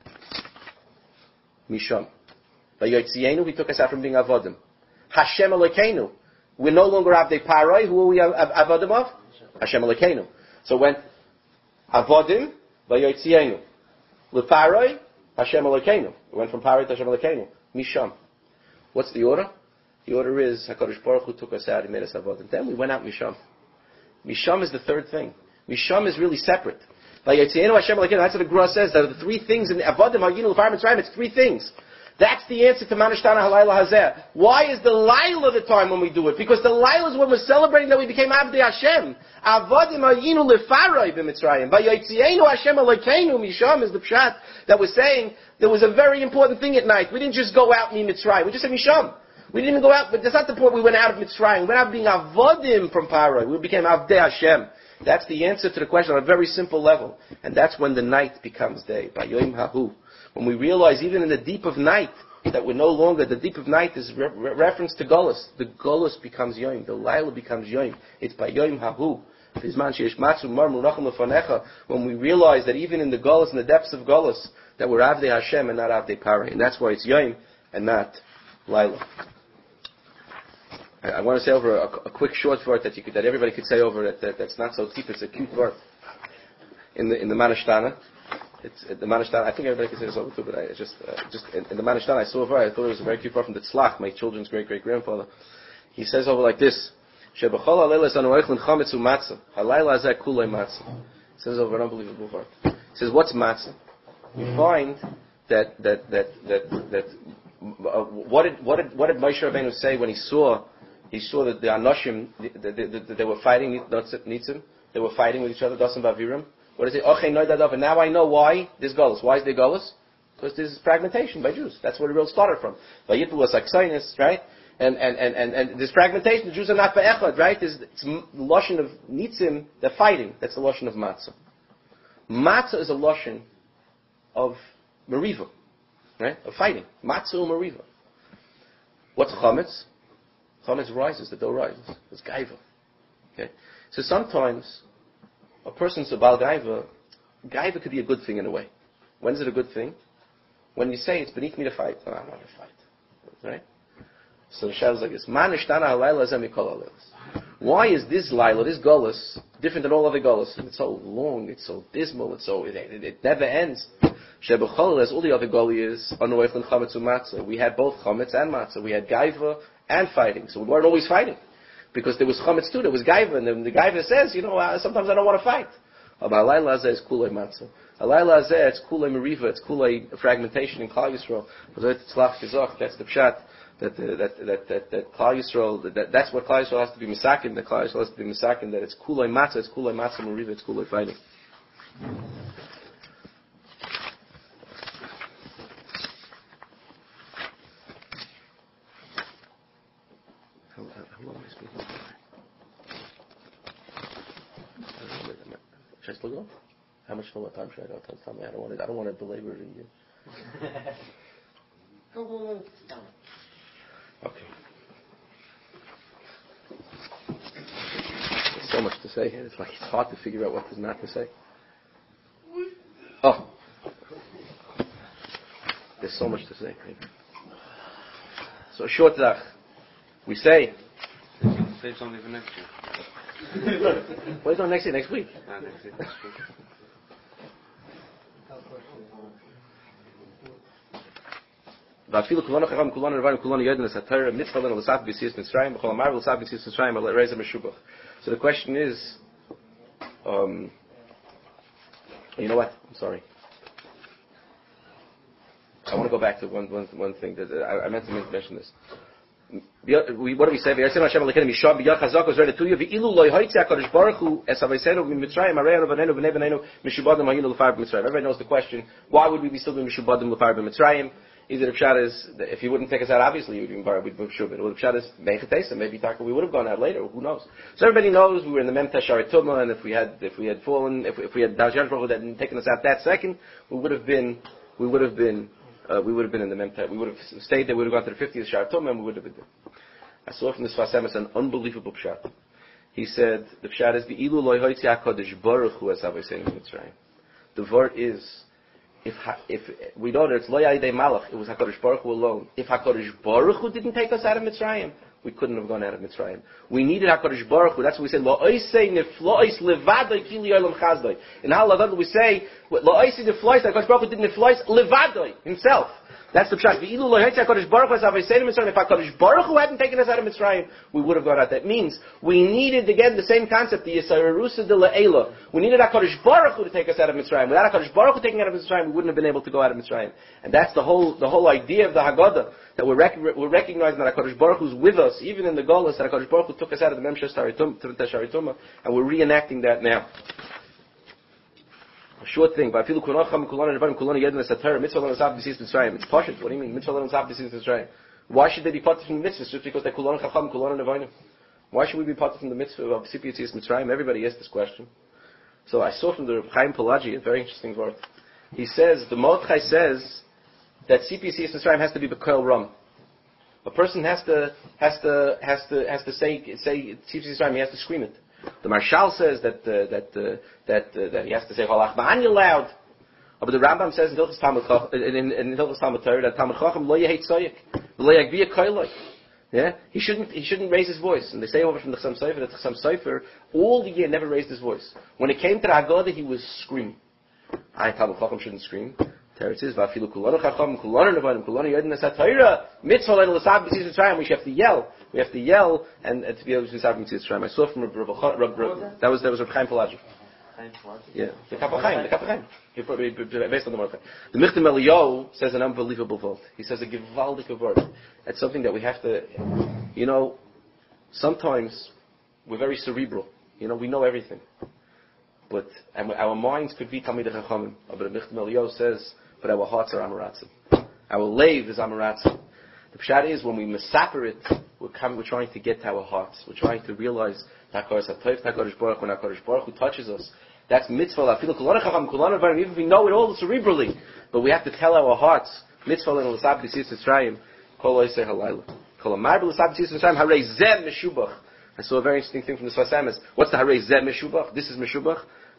Misham. Vayotzienu, He took us out from being Avodim. Hashem Elokeinu, we're no longer Avdei Parai. Who are we Avodim of? Hashem Elokeinu. So went Avodim, Vayotzienu. Leparai, Hashem Elokeinu. We went from Parai to Hashem Elokeinu. Misham. What's the order? The order is HaKadosh Baruch Hu took us out, He made us Avodim. Then we went out Misham. Misham is the third thing. Misham is really separate. Vayotzienu Hashem Elokeinu. That's what the Gra says. There are the three things in the Avodim, Hayinu, Leparai, Mitzrayim. It's three things. That's the answer to Manishtana Halayla Hazeh. Why is the Laila the time when we do it? Because the Laila is when we're celebrating that we became Avdei Hashem. Avodim Hayinu Lefarai b'Mitzrayim. Vayotzienu Hashem Elokeinu Misham is the pshat that we're saying there was a very important thing at night. We didn't just go out Mitzrayim. We just said Misham. We didn't even go out, but that's not the point we went out of Mitzrayim. We went out being Avodim from Parai. We became Avdei Hashem. That's the answer to the question on a very simple level. And that's when the night becomes day. By Yom Hahu. When we realize even in the deep of night that we're no longer, the deep of night is reference to Golus. The Golus becomes Yom. The Laila becomes Yom. It's by Yom Hahu. When we realize that even in the Golus, in the depths of Golus, that we're Avdei Hashem and not Avdei Parai. And that's why it's Yom and not Laila. I want to say over a quick short word that everybody could say over that's not so deep. It's a cute word. In the Manishtana. It's the Manishtana. I think everybody can say this over too, but I just in the Manishtana I saw over. I thought it was a very cute word from the Tzlach, my children's great grandfather. He says over like this: Shebachol halayla zanu eichlin chametz u'matzah. Halayla hazeh kulei matzah. He says over an unbelievable word. He says, what's matzah? We find that what did Moshe Rabbeinu say when he saw that the Anoshim they were fighting Nitzim, they were fighting with each other, Dasim Bavirim. What is it? Okay, no, and now I know why there's Golos. Why is there Golos? Because there's fragmentation by Jews. That's where it really started from. Vayitlu was Aksainus, right? And this fragmentation, the Jews are not Ba'echad, right? It's the Lashon of Nitzim, they're fighting. That's the Lashon of Matzah. Matzah is a Lashon of Meriva, right? Of fighting. Matzah or Meriva. What's Chametz? Chametz rises, the dough rises. It's Gaiva. Okay? So sometimes a person's a Baal Gaiva could be a good thing in a way. When is it a good thing? When you say it's beneath me to fight, no, I don't want to fight. Right? So the Shah is like this. Man ishtana halayla zeh mikol halaylas. Why is this Laila, this Golas, different than all other Golas? It's so long, it's so dismal, it never ends. Shebechol, as all the other Golias, on the way from Chametz and Matzah. We had both Chametz and Matzah. We had Gaiva and fighting. So we weren't always fighting. Because there was Chametz too, there was Gaiva, and then the Gaiva says, sometimes I don't want to fight. But Laila Azeh is Kulei Matzah. Laila Azeh, it's Kulei Meriva, it's Kulei fragmentation in Klal Yisrael. That's the Pshat. That Klal Yisrael, that's what Klal Yisrael has to be misakin. That Klal Yisrael has to be misakin. That it's kulei matzah, it's kulei matzah meriva, it's kulei fighting. How long am I speaking? Should I still go? How much more time should I go? Tell me. I don't want to belabor you. Go. Okay. There's so much to say here. It's hard to figure out what there's not to say. Oh. There's so much to say. So short zach. We say. Say something for next year. What is on next year? Next week? Next week. ואפילו כולנו חכם, כולנו רבנו, כולנו יודעים לסתר מצווה לנו לסף בסיס מצרים, בכל המר ולסף בסיס מצרים, אבל רייזה משובח. So the question is, you know what? I'm sorry. I want to go back to one thing that I meant to mention this. What do we say? Then everybody knows the question. Why would we be still doing Mishubadim L'Far B'Mitzrayim? Either the pshat is, if he wouldn't take us out, obviously he would be borrowed with Meshubin. Or the pshat is, maybe Taka, we would have gone out later. Who knows? So everybody knows we were in the Memta Sharet Tumah, and if we had fallen, if we had Dajan Baruch that hadn't taken us out that second, we would have been in the Memta. We would have stayed there. We would have gone to the 50th Sharet Tumah, and we would have been there. I saw from this Fasem, it's an unbelievable pshat. He said the pshat is the Ilu Loi Hoitzi HaKadosh Baruch Hu as Havayseinu Mitzrayim. The word is. If we know that it's Lo Yadei Malach, it was HaKadosh Baruch Hu alone. If HaKadosh Baruch Hu didn't take us out of Mitzrayim, we couldn't have gone out of Mitzrayim. We needed HaKadosh Baruch Hu. That's what we say, Lo Oisei Neflois Levadoi Kili Olam Chazdoi. In Halav we say, Lo Oisei Neflois, HaKadosh Baruch Hu did Neflois Levadoi, himself. That's the pshat. If HaKadosh Baruch Hu hadn't taken us out of Mitzrayim, we would have gone out. That means we needed, again, the same concept, the Yisraelusa de La'ela. We needed HaKadosh Baruch Hu to take us out of Mitzrayim. Without HaKadosh Baruch Hu taking us out of Mitzrayim, we wouldn't have been able to go out of Mitzrayim. And that's the whole idea of the Haggadah, that we're recognizing that HaKadosh Baruch Hu is with us, even in the Golas, that HaKadosh Baruch Hu took us out of the Memsha Sharitumah, and we're reenacting that now. A short thing, but it's Pashut. What do you mean? Why should they be part from the mitzvahs just because they're Kulan Chacham, Kulan Nevanim? Why should we be part from the mitzvah of CPTS Mitzrayim? Everybody asked this question. So I saw from the Reb Chaim Pelagi a very interesting word. He says, the Mordechai says that CPTS Mitzrayim has to be Bekoel Ram. A person has to say CPTS Mitzrayim, he has to scream it. The Marshal says that he has to say Halach Ma'anya loud. But the Rambam says in Hilchos Talmud Torah that Talmud Chacham lo yehei tzoyik, lo yagbiya koiloi. Yeah, he shouldn't raise his voice. And they say over from the Chassam Sofer that the Chassam Sofer all the year never raised his voice. When it came to the Haggadah, he was screaming. Talmud Chacham shouldn't scream. There it is. Va'afilu kulanu chacham, kulanu nevanim, kulanu yodin esatayra. Mitzvah leinu l'sab b'tzis Mitzrayim. We have to yell. We have to yell and to be able to l'sab b'tzis Mitzrayim. I saw from that was Reb Chaim Pelagi. Yeah, the Kapachayim. Based on the Mordechai. The Michtam Eliyahu says an unbelievable vote. He says a gewaldige word. It's something that we have to. Sometimes we're very cerebral. We know everything. But our minds could be Talmidei Chachamim. But the Michtam Eliyahu says, but our hearts are Amaratzim. Our leiv is Amaratzim. The pshat is when we massacre it, we're trying to get to our hearts. We're trying to realize that HaKadosh Baruch Hu, when HaKadosh Baruch Hu touches us, that's mitzvah. Even if we know it all cerebrally, but we have to tell our hearts, mitzvah l'sab b'tzis Mitzrayim, kol oisei halayla. Kol amar b'l'sab b'tzis Mitzrayim, harei zeh meshubach. I saw a very interesting thing from the Sfasam. What's the harei zeh meshubach? This is meshubach.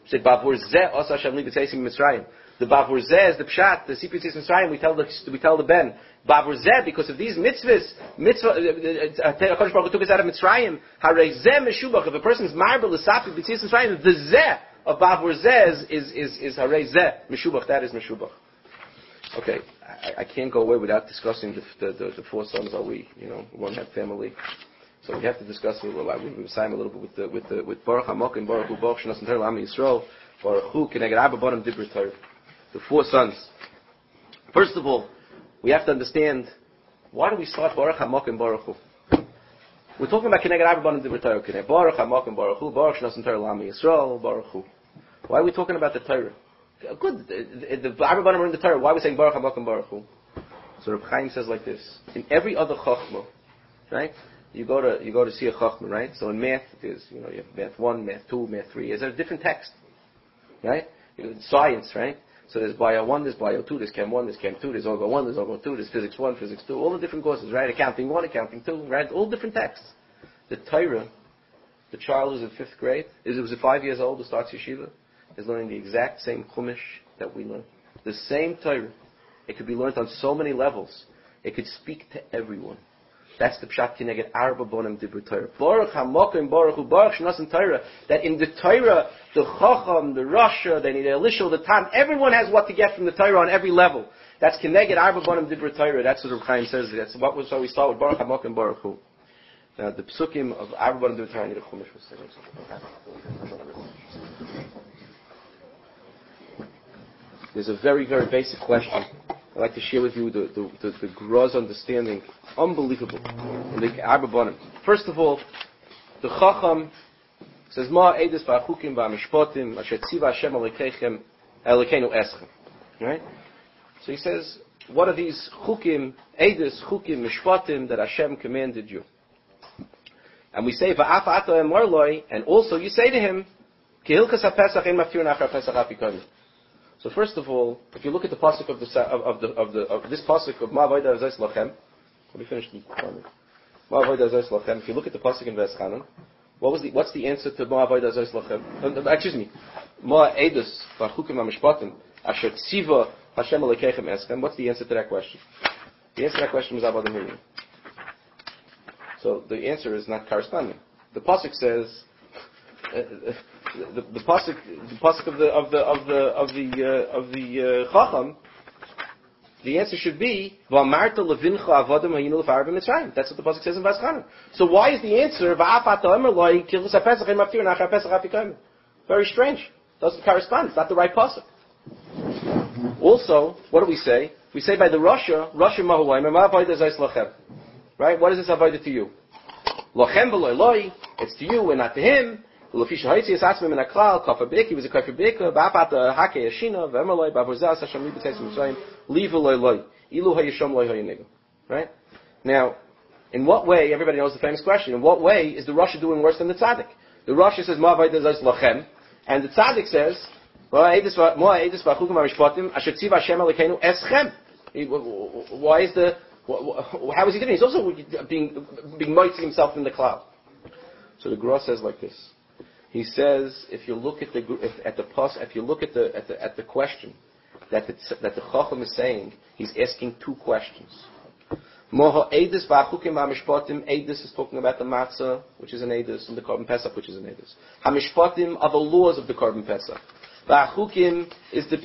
Say Bavur Zeh Osa Hashem Li B'Teisim Mitzrayim. The Bavur Zeh is the Pshat, the Sipur Tzis Mitzrayim. We tell the Ben Bavur Zeh because of these mitzvahs. Hakadosh Baruch Hu took us out of Mitzrayim. Harei Zeh Meshubach. If a person's marble L'Safi B'Tzias Mitzrayim, the Zeh of Bavur Zeh is Harei Zeh Meshubach. That is Meshubach. Okay, I can't go away without discussing the four sons. Are we? One have family. So we have to discuss a little. We sign a little bit with Baruch Hamokim, Baruch Hu, Baruch Shnas Torah L'Am Yisrael, Baruch Hu Keneged Arba Banim Dibur Torah. The four sons. First of all, we have to understand why do we start Baruch Hamokim, Baruch Hu. We're talking about Keneged Arba Banim Dibur Torah. Baruch Hamokim, Baruch Hu, Baruch Shnas Torah L'Am Yisrael, Baruch Hu. Why are we talking about the Torah? Good. The Arba Banim are in the Torah. Why are we saying Baruch Hamokim, Baruch Hu? So Reb Chaim says like this: in every other Chachma, right? You go to see a Chachma, right? So in math, there's, you have math 1, math 2, math 3. There's a different text, right? Science, right? So there's Bio 1, there's Bio 2, there's Chem 1, there's Chem 2, there's Algo 1, there's Algo 2, there's Physics 1, Physics 2, all the different courses, right? Accounting 1, Accounting 2, right? All different texts. The Torah, the child who's in 5th grade, who's 5 years old, who starts yeshiva, is learning the exact same Chumash that we learn. The same Torah. It could be learned on so many levels. It could speak to everyone. That's the Pshat Keneged Arba Bonim Dibur Torah. Baruch Hamokim, Baruch Hu, Baruch Shnas Torah. That in the Torah, the Chacham, the Rasha, the Elishal, the Tan, everyone has what to get from the Torah on every level. That's Keneged Arba Bonim Dibur Torah. That's what Reb Chaim says. That's what so we start with Baruch Hamokim, Baruch Hu. Now the Psukim of Arba Bonim Dibur Torah. I need a Chumash for a second. There's a very, very basic question I'd like to share with you the gross understanding, unbelievable, in the Arba Bonim. First of all, the Chacham says, Ma edus v'achukim v'amishpotim asher tziva Hashem Elokeinu eschem. Right? So he says, what are these chukim, edus, chukim, mishpotim that Hashem commanded you? And we say, Va'af ato emor loi, and also you say to him, Ki hilchas haPesach ein maftir nachar Pesach apikoni. So first of all, if you look at the pasuk of this pasuk of Ma Avodah Azos Lachem, let me finish the comment. Ma Avodah Azos Lachem. If you look at the pasuk in Ves Chanan, what's the answer to Ma Avodah Azos Lachem? Excuse me, Ma Edus V'Chukim HaMishpatim Asher Tziva Hashem Elokeichem Eschem. What's the answer to that question? The answer to that question was Avodah Miriam. So the answer is not corresponding. The pasuk says. The pasuk of the Chacham, the answer should be V'amarta levincha avodim hayinu l'far b'Mitzrayim. That's what the pasuk says in Ves Chanan. So why is the answer Va'af ata omer loi kilchus haPesach ein maftir nachar Pesach apikayim? Very strange. Doesn't correspond. It's not the right pasuk. Also, what do we say? We say by the Rasha mahu loy ma avodah zayis lachem. Right? What is this avodah to you? Lachem v'loy loy. It's to you and not to him. He was a kafir beka, ba'apat hakei yashina, v'emerloi, ba'avuzas Hashem li b'teisim Mitzrayim, liva loy loy, ilu hayishom loy hayiniga. Right? Now, in what way, everybody knows the famous question, in what way is the Rasha doing worse than the Tzaddik? The Rasha says, Ma vayda zayis lachem, and the Tzaddik says, Mo'a edis v'achukim ha'mishpatim, asher tziva Hashem Elokeinu eschem. Why is how is he doing? He's also being mighty himself in the cloud. So the Gra says like this. He says, if you look at the question that the Chacham is saying, he's asking two questions. Moha Eidus v'achukim v'amishpatim. Eidus is talking about the matzah, which is an Eidus, and the Korban Pesach, which is an Eidus. Hamishpatim are the laws of the Korban Pesach. V'achukim is the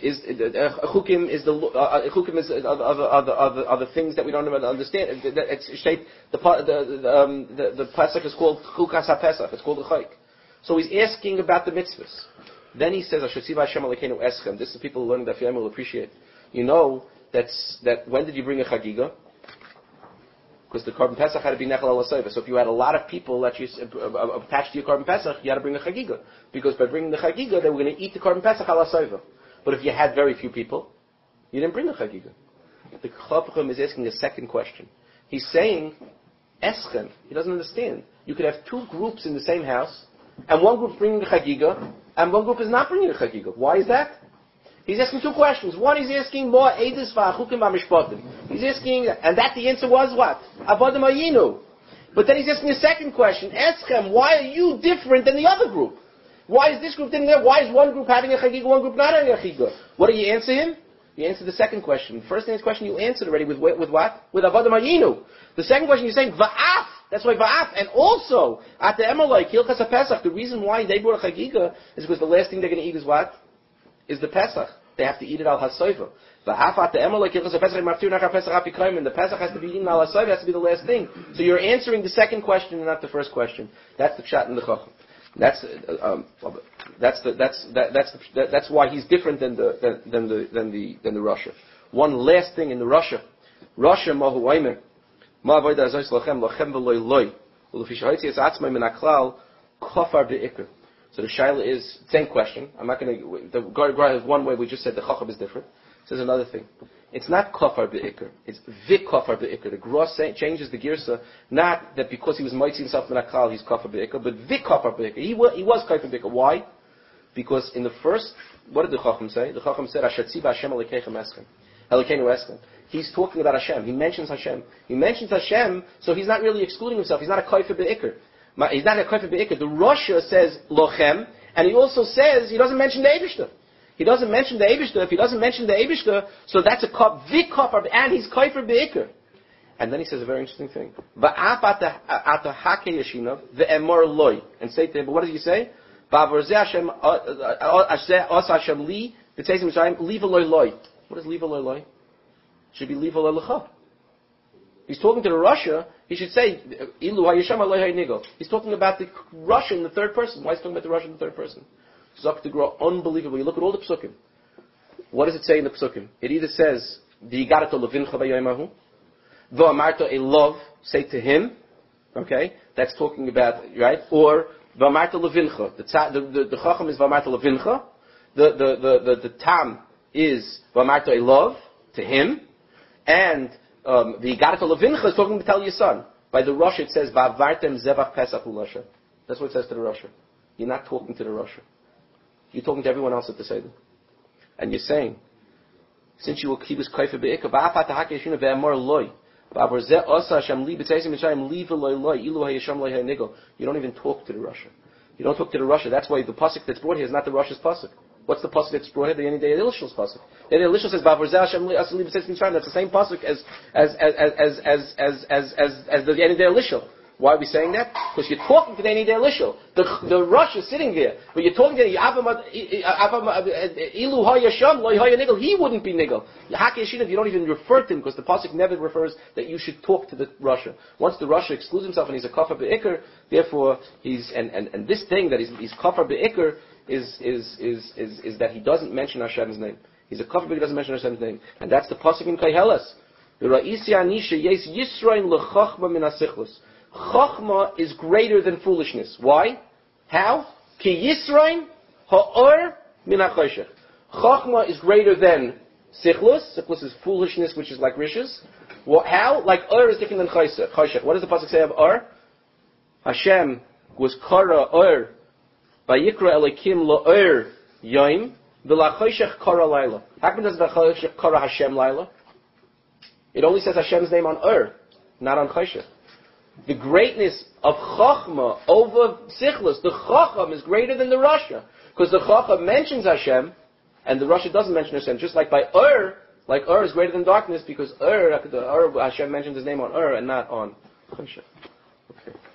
things that we don't even understand. It's shaped. The Pesach is called Chukas HaPesach. It's called the Chayk. So he's asking about the mitzvahs. Then he says, Asher tziva Hashem Elokeinu eschem. This is people who learn that Fiyam will appreciate. You know that when did you bring a chagiga? Because the Korban Pesach had to be nechal al hasayva. So if you had a lot of people that you attached to your Korban Pesach, you had to bring a chagiga. Because by bringing the chagiga, they were going to eat the Korban Pesach al hasayva. But if you had very few people, you didn't bring a chagiga. The Chacham is asking a second question. He's saying, eschem. He doesn't understand. You could have two groups in the same house, and one group is bringing the chagiga, and one group is not bringing the chagiga. Why is that? He's asking two questions. One, he's asking more edus v'achukim v'amishpatim. He's asking, and that the answer was what? Avodim hayinu. But then he's asking a second question. Eschem, why are you different than the other group? Why is this group in there? Why is one group having a chagiga, one group not having a chagiga? What do you answer him? You answer the second question. The first question you answered already with what? With Avodah Mayinu. The second question you're saying Va'af. That's why Va'af. And also, at the Emalai, Kilchas HaPesach, the reason why they brought a chagiga is because the last thing they're going to eat is what? Is the Pesach. They have to eat it al hasoiva. Va'af at the Emalai, Kilchas HaPesach, Maftir Nachar Pesach Apikayim. The Pesach has to be eaten al hasoiva, has to be the last thing. So you're answering the second question and not the first question. That's the pshat in the Chacham. That's why he's different than the Russia. One last thing in the Russia mahu aimer ma avoda azos lachem lachem veloy loy ulefishaitzi es atzmai min haklal kofar beikr. So the shaila is same question. I'm not going to. The Gemara has one way. We just said the chacham is different. It says another thing. It's not kofar beikr. It's vik kofar beikr. The Gross changes the girsa. Not that because he was mighty himself min haklal he's kofar beikr, but vik kofar beikr. He was kofar beikr. Why? Because in the first, what did the chacham say? The chacham said Ashatzi b'Hashem alikeichem eschem. He's talking about Hashem. He mentions Hashem. So he's not really excluding himself. He's not a kaifer be'ikr. He's not a kaifer be'ikr. The Rasha says lochem, and he also says he doesn't mention the Eibishter. He doesn't mention the Eibishter. If he doesn't mention the Eibishter, so that's a vik kafar, and he's kaifer be'ikr. And then he says a very interesting thing. Va'af ata hake yeshinav ve'emor loy, and say to him, but what does he say? Va'avor zeh Hashem os Hashem li b'tzeis Mitzrayim liva loy loy. What is liva loy loy? Should be liva loy lecha. He's talking to the Russia. He should say ilu hayisham aloy haynigo. He's talking about the Russia in the third person. Why is he talking about the Russia in the third person? Zok to grow unbelievable. You look at all the psukim. What does it say in the psukim? It either says v'yigareto levincha v'yoymahu v'amarto a love, say to him. Okay, that's talking about right, or v'amarto levincha. The chacham is v'amarto levincha. The tam is v'amarto a love to him, and the Yigareto Levincha is talking to tell your son. By the Russia it says va'avartem zevach pesach u'lasha. That's what it says to the Russia. You're not talking to the Russia. You're talking to everyone else at the Seder. And you're saying, since he was kaifer be'ikah, va'afat ha'keshina ve'amor loy, va'avor zeh osa Hashem li b'tzeisim Mitzrayim li v'loy loy, ilu ha'yesham loy ha'nigel. You don't even talk to the Russia. You don't talk to the Russia. That's why the pasuk that's brought here is not the Russia's pasuk. What's the pasuk that's brought here? The Yeni Day Elishul's pasuk. The Yeni Elishul says, "Va'avor zeh Hashem li b'tzeisim Mitzrayim." That's the same pasuk as the Yeni Day Elishul. Why are we saying that? Because you're talking to the Yeni Day Elishul. The Rush is sitting there, but you're talking to Ilu ha'yasham loy ha'yanigel. He wouldn't be nigel. Hakeshinav, you don't even refer to him because the pasuk never refers that you should talk to the Russia. Once the Russia excludes himself and he's a kafar be'ikr, therefore he's and this thing that he's kafar be'ikr is that he doesn't mention Hashem's name. He's a kafir, but he doesn't mention Hashem's name, and that's the pasuk in Kaiheles. Chachma is greater than foolishness. Why? How? Ki Yisrain ha'or min ha'choshech. Chachma is greater than sichlus. Sichlus is foolishness, which is like riches. How? Like or is different than choshech. What does the pasuk say of or? Hashem was kara or. Vayikra Elokim lo'er yoim v'lachoshech kara laila. How come does the choshech kara Hashem laila? It only says Hashem's name on not on choshech. The greatness of Chachma over Sichlus, the Chacham is greater than the Rasha. Because the Chacham mentions Hashem, and the Rasha doesn't mention Hashem. Just like by like is greater than darkness, because Hashem mentions his name on and not on Choshech.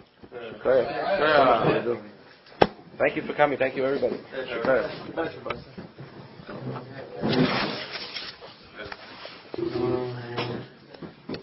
Okay. Thank you for coming. Thank you, everybody.